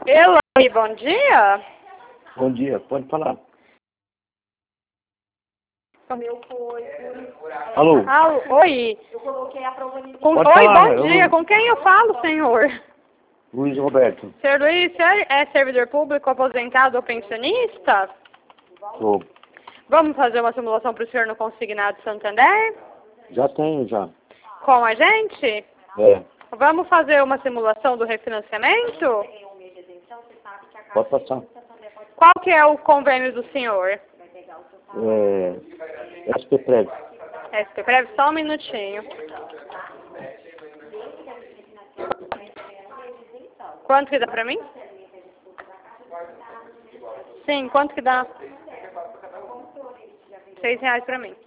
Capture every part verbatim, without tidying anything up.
Oi, bom dia. Bom dia, pode falar. Meu foi. Alô? Alô, oi. Eu coloquei a prova de... Com... Pode Oi, falar, bom eu- dia. Com quem eu falo, senhor? Luiz Roberto. Senhor Luiz, o senhor é servidor público, aposentado ou pensionista? Sou. Vamos fazer uma simulação para o senhor no Consignado Santander? Já tenho, já. Com a gente? É, Vamos fazer uma simulação do refinanciamento? pode passar. Qual que é o convênio do senhor? É, S P Prévio. S P Prev, só um minutinho. Quanto que dá pra mim? Sim, quanto que dá? Seis reais pra mim.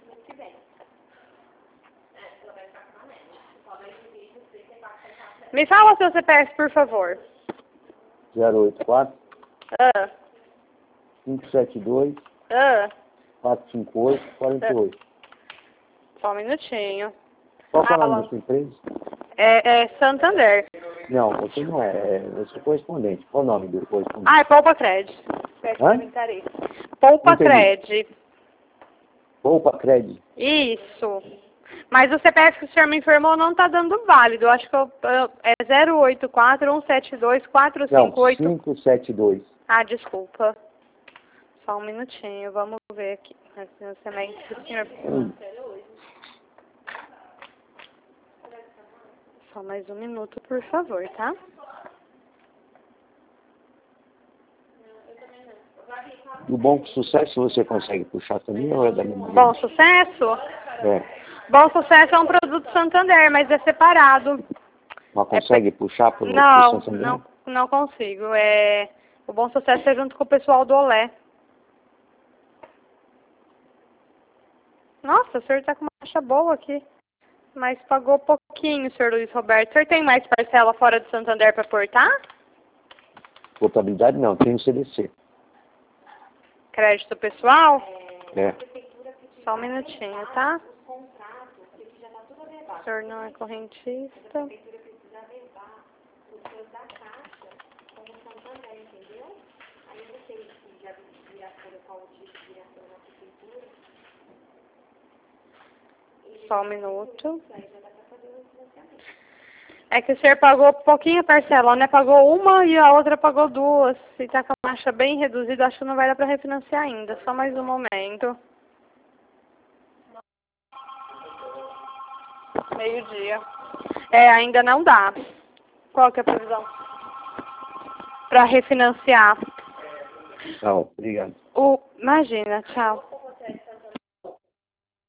Me fala seu C P F, por favor. zero oito quatro, Ah, cinco sete dois, ah, quatro cinco oito, quatro oito. só um minutinho. Qual que é o nome Fala. da sua empresa? É, é Santander. Não, você não é. é eu sou correspondente. Qual o nome do correspondente? Ah, é Poupa Cred. Hã? Poupa Entendi. Cred. Poupa Cred. Isso. Mas o C P F que o senhor me informou não está dando válido. Eu acho que eu, eu, é zero oito quatro, um sete dois, quatro Não, cinco oito. cinco sete dois. Ah, desculpa. Só um minutinho. Vamos ver aqui. Financiamento do senhor. Hum. Só mais um minuto, por favor, tá? Do Bom Sucesso você consegue puxar também ou é da mesma? Bom Sucesso? É. Bom Sucesso é um produto Santander, mas é separado. Mas consegue É... puxar por Não, por Santander? não, não consigo. É... O Bom Sucesso é junto com o pessoal do Olé. Nossa, o senhor tá com uma taxa boa aqui. Mas pagou pouquinho, senhor Luiz Roberto. O senhor tem mais parcela fora de Santander para portar? Contabilidade não, tem o C D C. Crédito pessoal? É. Só um minutinho, tá? O senhor não é correntista. Só um minuto. É que o senhor pagou pouquinho parcela, né? Pagou uma e a outra pagou duas. Se tá com a taxa bem reduzida, acho que não vai dar para refinanciar ainda. Só mais um momento. Meio-dia. É, ainda não dá. Qual que é a previsão? Para refinanciar. Tchau, obrigado. O... Imagina, tchau.